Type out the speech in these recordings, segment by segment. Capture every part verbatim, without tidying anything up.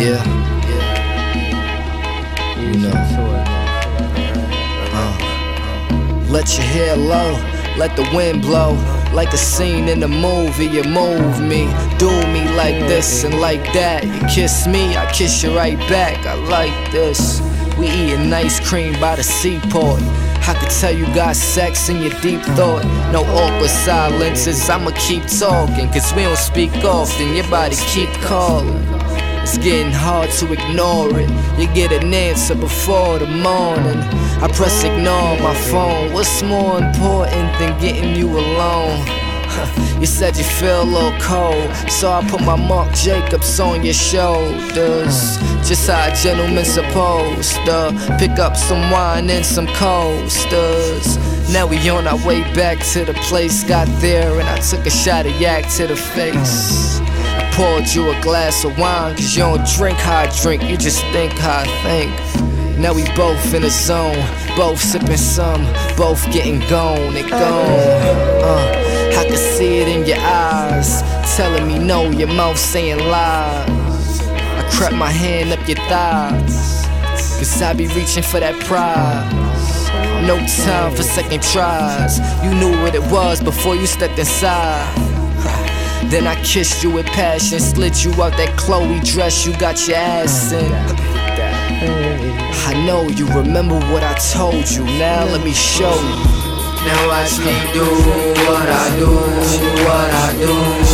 Yeah, you know. Uh, let your hair low, let the wind blow. Like a scene in a movie, you move me. Do me like this and like that. You kiss me, I kiss you right back. I like this. We eating ice cream by the seaport. I could tell you got sex in your deep thought. No awkward silences, I'ma keep talking. Cause we don't speak often, your body keep calling. It's getting hard to ignore it. You get an answer before the morning. I press ignore my phone. What's more important than getting you alone? You said you feel a little cold, so I put my Marc Jacobs on your shoulders. Just how a gentleman's supposed to pick up some wine and some coasters. Now we on our way back to the place. Got there and I took a shot of yak to the face. I poured you a glass of wine, cause you don't drink how I drink, you just think how I think. Now we both in the zone, both sipping some, both getting gone and gone. uh, I can see it in your eyes, telling me no, your mouth saying lies. I crept my hand up your thighs, cause I be reaching for that prize. No time for second tries, you knew what it was before you stepped inside. Then I kissed you with passion, slid you out that Chloe dress you got your ass in. I know you remember what I told you, now let me show you. Now watch me do what I do, what I do.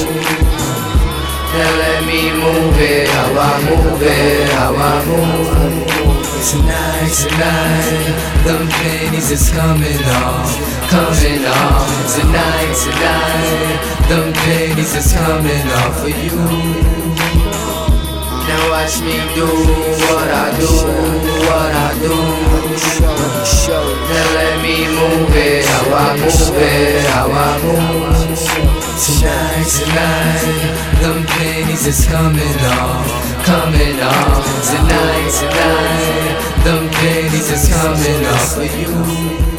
Now let me move it, how I move it, how I move. Tonight, tonight, them pennies is coming off, coming off. Tonight, tonight, them pennies is coming off for you. Now watch me do what I do, what I do. Now let me move it, how I move it, how I move. Tonight, tonight, them pennies is coming off, coming off. Tonight, tonight, them pennies is coming off for you.